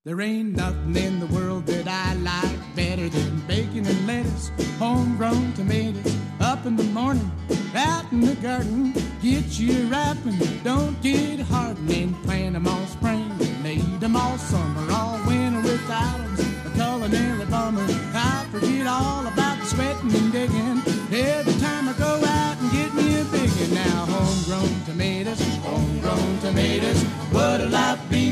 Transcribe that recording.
There ain't nothing in the world that I like better than bacon and lettuce, homegrown tomatoes, up in the morning, out in the garden. Get you ripening, don't get hardening. Plant them all spring, need them all summer, all winter without them. A culinary bummer, I forget all about the sweating and digging. Every time I go out and get me a big one. Now homegrown tomatoes, what a life be.